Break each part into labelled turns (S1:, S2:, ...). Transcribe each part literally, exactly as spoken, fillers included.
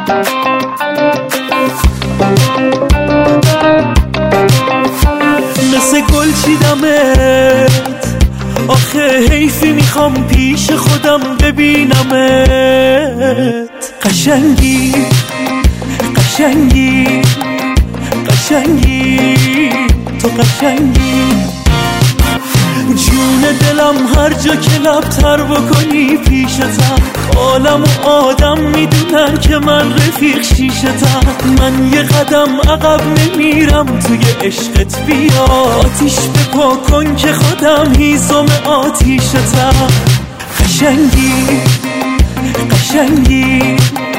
S1: مثل گل چیدمت، آخه حیفی میخوام پیش خودم ببینمت. قشنگی قشنگی قشنگی تو قشنگی، جون دلم هر جا که لبتر بکنی پیشتم. عالم و آدم میدونن که من رفیق شیشتم. من یه قدم عقب نمیرم توی عشقت، بیا آتیش بپا کن که خودم هیزم آتیشتم. قشنگی قشنگی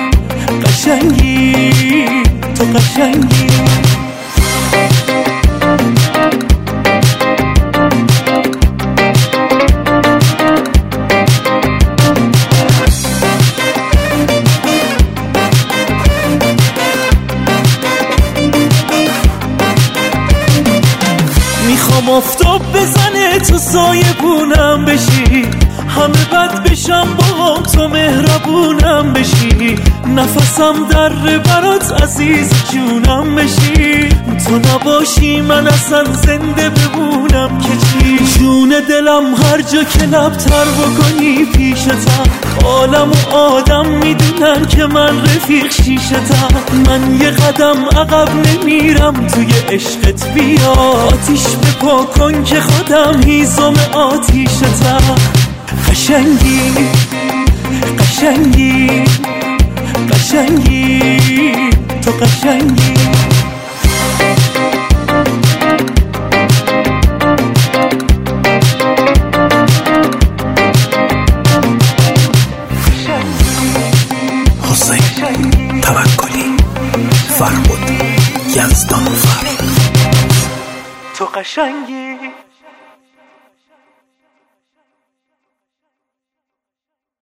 S1: قشنگی تو قشنگی. میخوام آفتاب بزنه تو سایبونم بشی، همه بد بشم با تو مهربونم بشی. نفسم در برات عزیز جونم بشی، تو نباشی من اصلا زنده بمونم که چی. جون دلم هر جا که لبتر بکنی پیشتم. عالم و آدم میدونن که من رفیق شیشتم. من یه قدم عقب نمیرم توی عشقت، بیا آتیش بپا کن که خودم هیزم آتیشتم. قشنگی قشنگی قشنگی تو قشنگی.
S2: حسین توکلی، فرهاد یزدانفر،
S1: تو قشنگی.